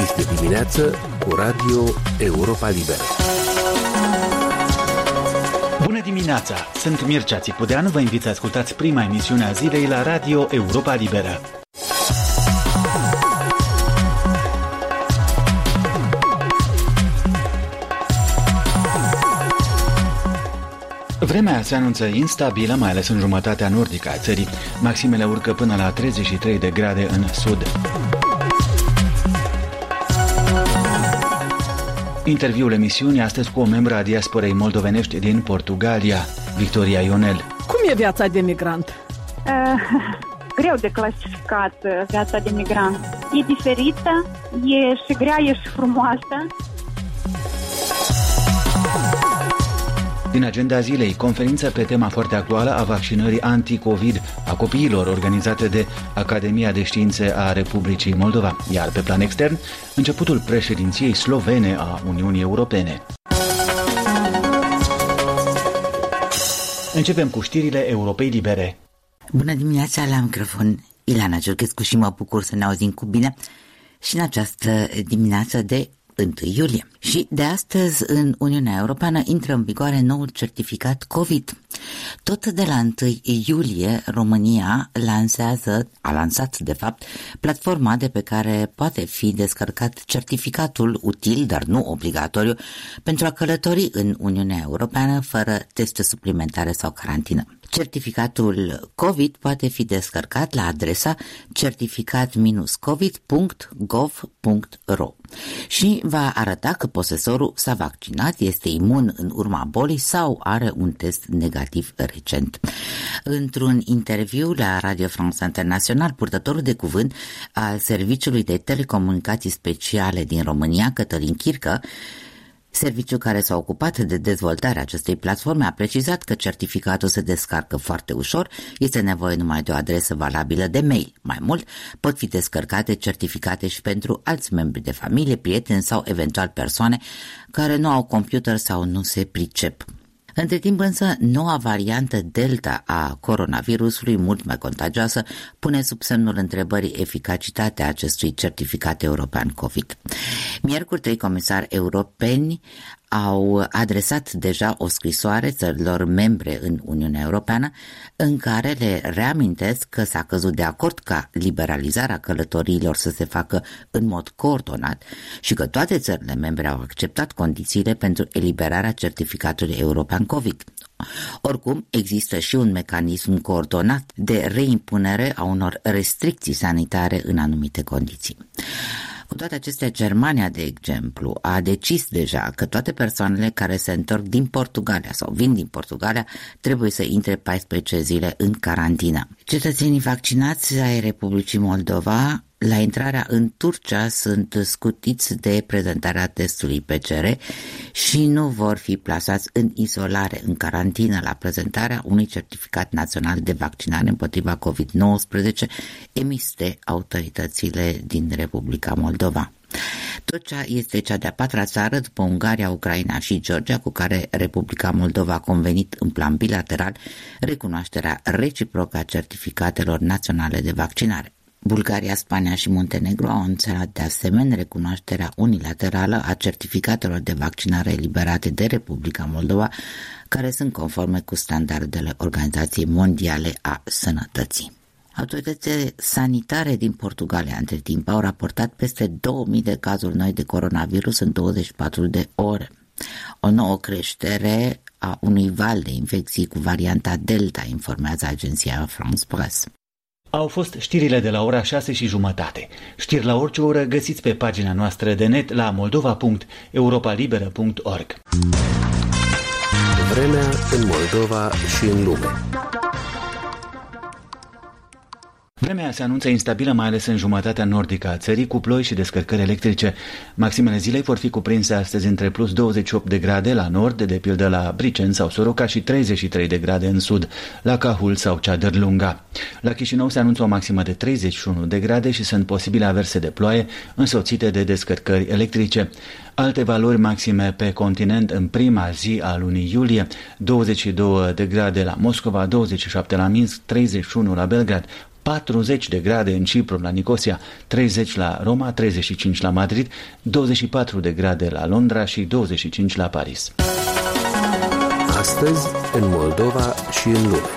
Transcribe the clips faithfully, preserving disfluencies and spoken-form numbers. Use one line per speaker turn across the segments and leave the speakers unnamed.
Este dimineață cu Radio Europa Liberă.
Bună dimineața! Sunt Mircea Țipudeanu, vă invit să ascultați prima emisiune a zilei la Radio Europa Liberă. Vremea se anunță instabilă, mai ales în jumătatea nordică a țării. Maximele urcă până la treizeci și trei de grade în sud. Interviul emisiunii astăzi cu o membră a diasporei moldovenești din Portugalia, Victoria Ionel.
Cum e viața de migrant?
Uh, greu de clasificat viața de migrant. E diferită, e și grea, e și frumoasă.
Din agenda zilei, conferința pe tema foarte actuală a vaccinării anti-Covid a copiilor organizate de Academia de Științe a Republicii Moldova, iar pe plan extern, începutul președinției slovene a Uniunii Europene. Începem cu știrile Europei Libere.
Bună dimineața, la microfon Ilana Ciorchescu și mă bucur să ne auzim cu bine și în această dimineață de întâi iulie. Și de astăzi în Uniunea Europeană intră în vigoare noul certificat COVID. Tot de la întâi iulie România lansează, a lansat de fapt, platforma de pe care poate fi descărcat certificatul util, dar nu obligatoriu, pentru a călători în Uniunea Europeană fără teste suplimentare sau carantină. Certificatul COVID poate fi descărcat la adresa certificat covid punct gov punct ro și va arăta că posesorul s-a vaccinat, este imun în urma bolii sau are un test negativ recent. Într-un interviu la Radio France International, purtătorul de cuvânt al Serviciului de Telecomunicații Speciale din România, Cătălin Chircă, serviciul care s-a ocupat de dezvoltarea acestei platforme, a precizat că certificatul se descarcă foarte ușor, este nevoie numai de o adresă valabilă de mail. Mai mult, pot fi descărcate certificate și pentru alți membri de familie, prieteni sau eventual persoane care nu au computer sau nu se pricep. Între timp însă, noua variantă Delta a coronavirusului, mult mai contagioasă, pune sub semnul întrebării eficacitatea acestui certificat european COVID. Miercuri, trei comisari europeni au adresat deja o scrisoare țărilor membre în Uniunea Europeană în care le reamintesc că s-a căzut de acord ca liberalizarea călătoriilor să se facă în mod coordonat și că toate țările membre au acceptat condițiile pentru eliberarea certificatului european COVID. Oricum, există și un mecanism coordonat de reimpunere a unor restricții sanitare în anumite condiții. Cu toate acestea, Germania, de exemplu, a decis deja că toate persoanele care se întorc din Portugalia sau vin din Portugalia trebuie să intre paisprezece zile în carantină. Cetățenii vaccinați ai Republicii Moldova la intrarea în Turcia sunt scutiți de prezentarea testului P C R și nu vor fi plasați în izolare, în carantină, la prezentarea unui certificat național de vaccinare împotriva covid nouăsprezece emis de autoritățile din Republica Moldova. Turcia este cea de-a patra țară după Ungaria, Ucraina și Georgia cu care Republica Moldova a convenit în plan bilateral recunoașterea reciprocă a certificatelor naționale de vaccinare. Bulgaria, Spania și Muntenegru au anunțat de asemenea recunoașterea unilaterală a certificatelor de vaccinare eliberate de Republica Moldova, care sunt conforme cu standardele Organizației Mondiale a Sănătății. Autoritățile sanitare din Portugalia, între timp, au raportat peste două mii de cazuri noi de coronavirus în douăzeci și patru de ore. O nouă creștere a unui val de infecții cu varianta Delta, informează agenția France Presse.
Au fost știrile de la ora șase și jumătate. Știri la orice oră găsiți pe pagina noastră de net la moldova punct europa liberă punct org.
Vremea în Moldova și în lume.
Vremea se anunță instabilă, mai ales în jumătatea nordică a țării, cu ploi și descărcări electrice. Maximele zilei vor fi cuprinse astăzi între plus douăzeci și opt de grade la nord, de pildă la Bricen sau Soroca, și treizeci și trei de grade în sud, la Cahul sau Ceadărlunga. La Chișinău se anunță o maximă de treizeci și unu de grade și sunt posibile averse de ploaie însoțite de descărcări electrice. Alte valori maxime pe continent în prima zi a lunii iulie: douăzeci și două de grade la Moscova, douăzeci și șapte la Minsk, treizeci și unu la Belgrad, patruzeci de grade în Cipru, la Nicosia, treizeci la Roma, treizeci și cinci la Madrid, douăzeci și patru de grade la Londra și douăzeci și cinci la Paris.
Astăzi, în Moldova și în lume.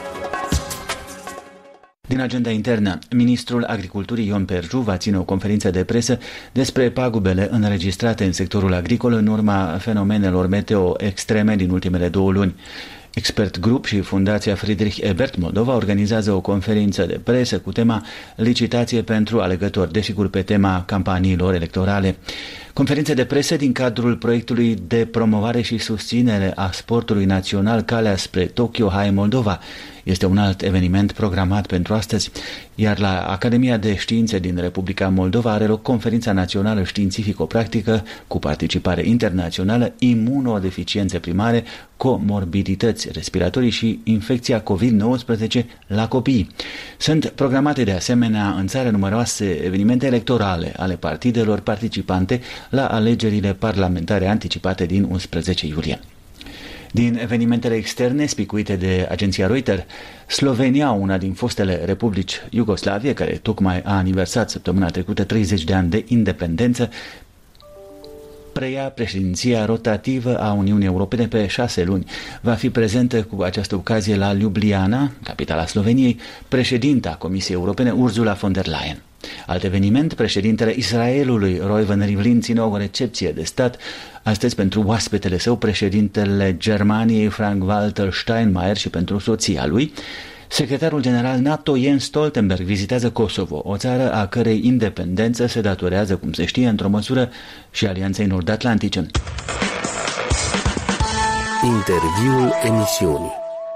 Din agenda internă, ministrul Agriculturii Ion Perju va ține o conferință de presă despre pagubele înregistrate în sectorul agricol în urma fenomenelor meteo extreme din ultimele două luni. Expert Group și Fundația Friedrich Ebert Moldova organizează o conferință de presă cu tema Licitație pentru alegători, desigur pe tema campaniilor electorale. Conferință de presă din cadrul proiectului de promovare și susținere a sportului național Calea spre Tokyo High Moldova. Este un alt eveniment programat pentru astăzi, iar la Academia de Științe din Republica Moldova are loc Conferința Națională Științifico-Practică cu participare internațională, imunodeficiențe primare, comorbidități respiratorii și infecția covid nouăsprezece la copii. Sunt programate de asemenea în țară numeroase evenimente electorale ale partidelor participante la alegerile parlamentare anticipate din unsprezece iulie. Din evenimentele externe spicuite de agenția Reuters, Slovenia, una din fostele republici Iugoslavie, care tocmai a aniversat săptămâna trecută treizeci de ani de independență, preia președinția rotativă a Uniunii Europene pe șase luni. Va fi prezentă cu această ocazie la Ljubljana, capitala Sloveniei, președinta Comisiei Europene Ursula von der Leyen. Alt eveniment, președintele Israelului Reuven Rivlin ține o recepție de stat astăzi pentru oaspetele său, președintele Germaniei Frank-Walter Steinmeier, și pentru soția lui. Secretarul general NATO Jens Stoltenberg vizitează Kosovo, o țară a cărei independență se datorează, cum se știe, într-o măsură și Alianței Nord-Atlantice.
Interviul emisiunii.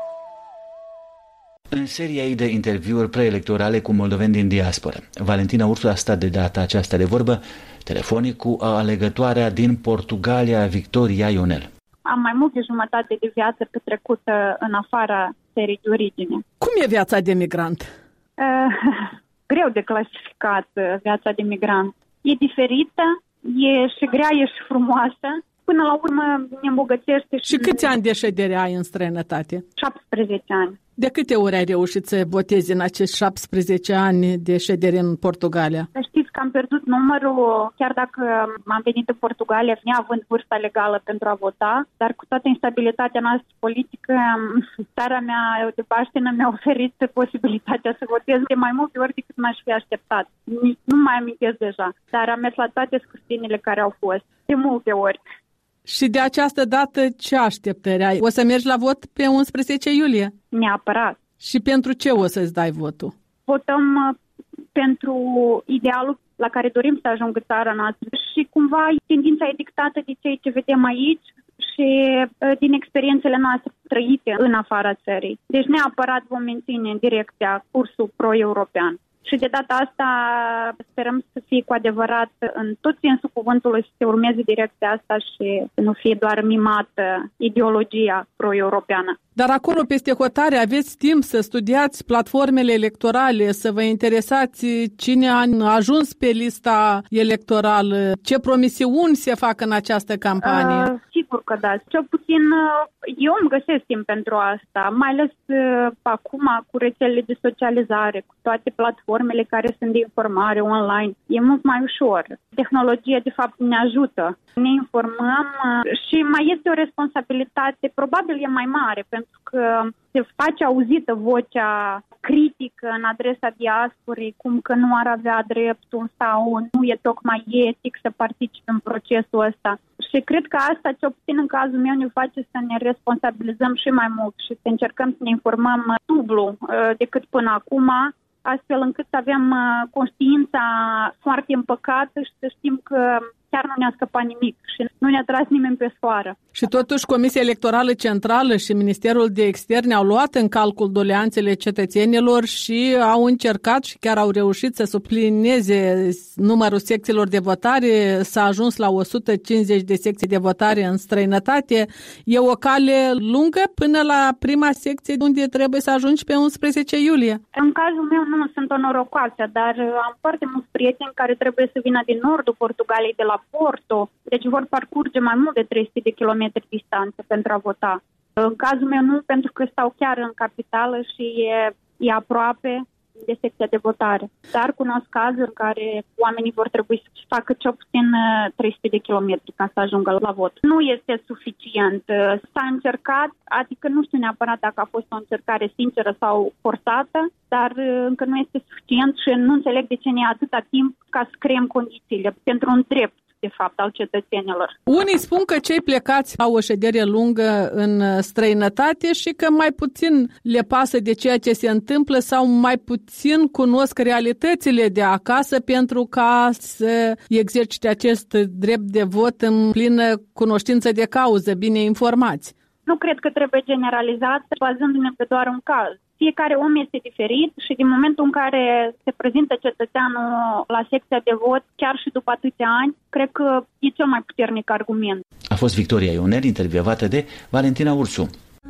În seria ei de interviuri preelectorale cu moldoveni din diasporă, Valentina Ursu a stat de data aceasta de vorbă telefonic cu alegătoarea din Portugalia, Victoria Ionel.
Am mai mult de jumătate de viață petrecută în afara țării de origine.
Cum e viața de migrant?
Uh, greu de clasificat viața de migrant. E diferită, e și grea, e și frumoasă. Până la urmă ne îmbogățește. Și,
și câți ani de ședere ai în străinătate?
șaptesprezece ani.
De câte ori ai reușit să votezi în acești șaptesprezece ani de ședere în Portugalia?
Știți că am pierdut numărul, chiar dacă am venit în Portugalia neavând vârsta legală pentru a vota, dar cu toată instabilitatea noastră politică, țara mea de baștină mi-a oferit posibilitatea să votez de mai multe ori decât m-aș fi așteptat. Nu mai amintesc deja, dar am mers la toate scrutinile care au fost, de multe ori.
Și de această dată ce așteptări ai? O să mergi la vot pe unsprezece iulie?
Neapărat.
Și pentru ce o să-ți dai votul?
Votăm pentru idealul la care dorim să ajungă țara noastră și cumva tendința e dictată de ceea ce vedem aici și din experiențele noastre trăite în afara țării. Deci neapărat vom menține în direcția cursul pro-european. Și de data asta sperăm să fie cu adevărat în tot sensul cuvântului, să se urmeze direcția asta și să nu fie doar mimată ideologia pro-europeană.
Dar acolo, peste hotare, aveți timp să studiați platformele electorale, să vă interesați cine a ajuns pe lista electorală, ce promisiuni se fac în această campanie? Uh,
sigur că da. Cel puțin eu îmi găsesc timp pentru asta, mai ales uh, acum cu rețelele de socializare, cu toate platformele care sunt de informare online. E mult mai ușor. Tehnologia, de fapt, ne ajută. Ne informăm uh, și mai este o responsabilitate, probabil e mai mare, pentru că se face auzită vocea critică în adresa diasporei, cum că nu ar avea dreptul sau nu e tocmai etic să participe în procesul ăsta. Și cred că asta, ce obțin în cazul meu, ne face să ne responsabilizăm și mai mult și să încercăm să ne informăm dublu uh, decât până acum, astfel încât să avem uh, conștiința foarte împăcată și să știm că chiar nu ne-a scăpat nimic și nu ne-a tras nimeni pe sfoară.
Și totuși Comisia Electorală Centrală și Ministerul de Externe au luat în calcul doleanțele cetățenilor și au încercat și chiar au reușit să suplineze numărul secțiilor de votare, s-a ajuns la o sută cincizeci de secții de votare în străinătate. E o cale lungă până la prima secție unde trebuie să ajungi pe unsprezece iulie.
În cazul meu nu sunt o norocoasă, dar am foarte mulți prieteni care trebuie să vină din nordul Portugaliei, de la Porto, deci vor parcurge mai mult de trei sute de kilometri distanță pentru a vota. În cazul meu nu, pentru că stau chiar în capitală și e, e aproape de secția de votare. Dar cunosc cazuri în care oamenii vor trebui să facă cel puțin trei sute de kilometri ca să ajungă la vot. Nu este suficient. S-a încercat, adică nu știu neapărat dacă a fost o încercare sinceră sau forțată, dar încă nu este suficient și nu înțeleg de ce ne ia atâta timp ca să creăm condițiile pentru un drept, de fapt, al cetățenilor.
Unii spun că cei plecați au o ședere lungă în străinătate și că mai puțin le pasă de ceea ce se întâmplă sau mai puțin cunosc realitățile de acasă pentru ca să exercite acest drept de vot în plină cunoștință de cauză, bine informați.
Nu cred că trebuie generalizat bazându-ne pe doar un caz. Fiecare om este diferit și din momentul în care se prezintă cetățeanul la secția de vot, chiar și după atâția ani, cred că e cel mai puternic argument.
A fost Victoria Ionel, intervievată de Valentina Ursu.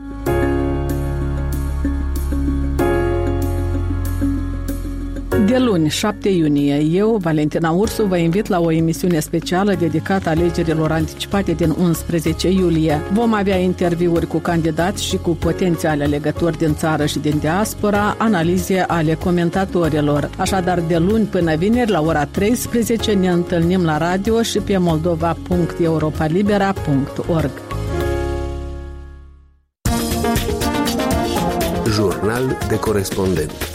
De luni, șapte iunie, eu, Valentina Ursu, vă invit la o emisiune specială dedicată alegerilor anticipate din unsprezece iulie. Vom avea interviuri cu candidați și cu potențiale alegători din țară și din diaspora, analize ale comentatorilor. Așadar, de luni până vineri, la ora treisprezece, ne întâlnim la radio și pe moldova punct europalibera punct org.
Jurnal de corespondent.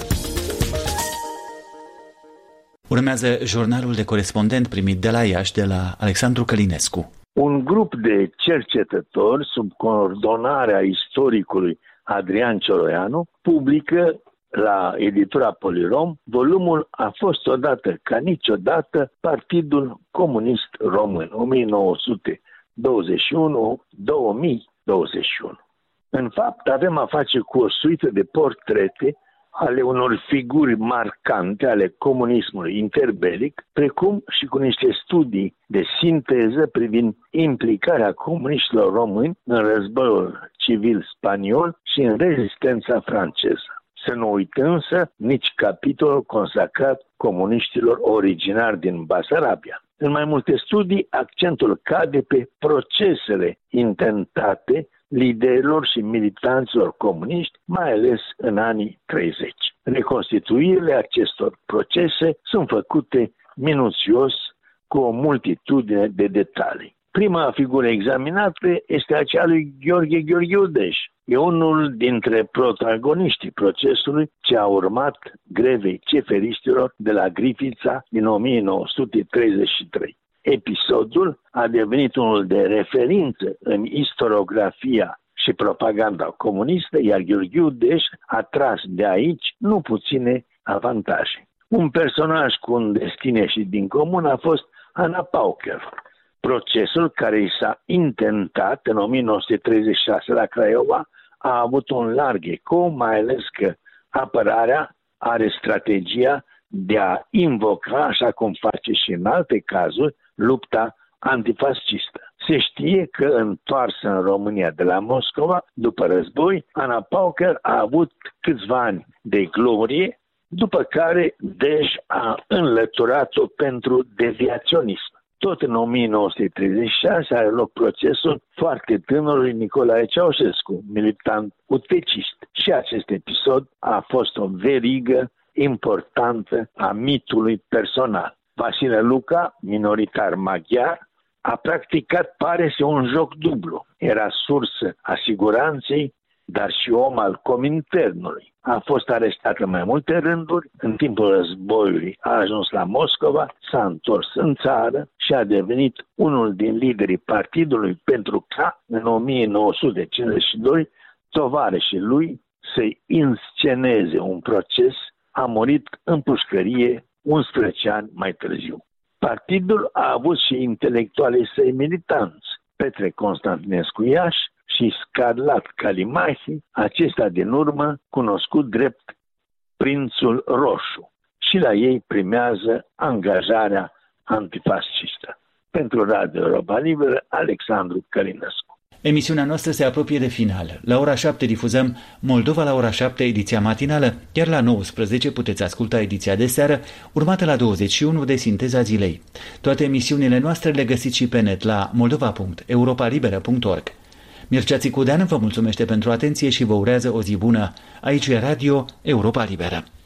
Urmează jurnalul de corespondent primit de la Iași de la Alexandru Călinescu.
Un grup de cercetători sub coordonarea istoricului Adrian Cioroianu publică la editura Polirom volumul A fost odată ca niciodată Partidul Comunist Român o mie nouă sute douăzeci și unu - două mii douăzeci și unu. În fapt, avem a face cu o suită de portrete ale unor figuri marcante ale comunismului interbelic, precum și cu niște studii de sinteză privind implicarea comuniștilor români în războiul civil spaniol și în rezistența franceză. Să nu uităm însă nici capitolul consacrat comuniștilor originari din Basarabia. În mai multe studii, accentul cade pe procesele intentate liderilor și militanților comuniști, mai ales în anii treizeci. Reconstituirile acestor procese sunt făcute minuțios cu o multitudine de detalii. Prima figură examinată este aceea lui Gheorghe Gheorghe Udeș. E unul dintre protagoniștii procesului ce a urmat grevei ceferiștilor de la Grifița din o mie nouă sute treizeci și trei. Episodul a devenit unul de referință în istoriografia și propaganda comunistă, iar Gheorghe Udeș a tras de aici nu puține avantaje. Un personaj cu un destin ieșit din comun a fost Ana Pauker. Procesul care i s-a intentat în o mie nouă sute treizeci și șase la Craiova a avut un larg ecou, mai ales că apărarea are strategia de a invoca, așa cum face și în alte cazuri, lupta antifascistă. Se știe că, întoarsă în România de la Moscova, după război, Ana Pauker a avut câțiva ani de glorie, după care Dej a înlăturat-o pentru deviaționism. Tot în o mie nouă sute treizeci și șase are loc procesul foarte tânărului Nicolae Ceaușescu, militant utecist. Și acest episod a fost o verigă importantă a mitului personal. Vasile Luca, minoritar maghiar, a practicat, pare să, un joc dublu. Era sursă a siguranței, dar și om al Cominternului. A fost arestat în mai multe rânduri, în timpul războiului a ajuns la Moscova, s-a întors în țară și a devenit unul din liderii partidului pentru ca, în o mie nouă sute cincizeci și doi, tovarășii lui să-i insceneze un proces. A murit în pușcărie unsprezece ani mai târziu. Partidul a avut și intelectualii săi militanți, Petre Constantinescu Iași și Scarlat Calimahi, acesta din urmă cunoscut drept Prințul Roșu, și la ei primează angajarea antifascistă. Pentru Radio Europa Liberă, Alexandru Călinescu.
Emisiunea noastră se apropie de final. La ora șapte difuzăm Moldova la ora șapte, ediția matinală, iar la nouăsprezece puteți asculta ediția de seară, urmată la douăzeci și unu de Sinteza Zilei. Toate emisiunile noastre le găsiți și pe net la moldova punct europalibera punct org. Mircea Țicudean vă mulțumește pentru atenție și vă urează o zi bună. Aici e Radio Europa Liberă.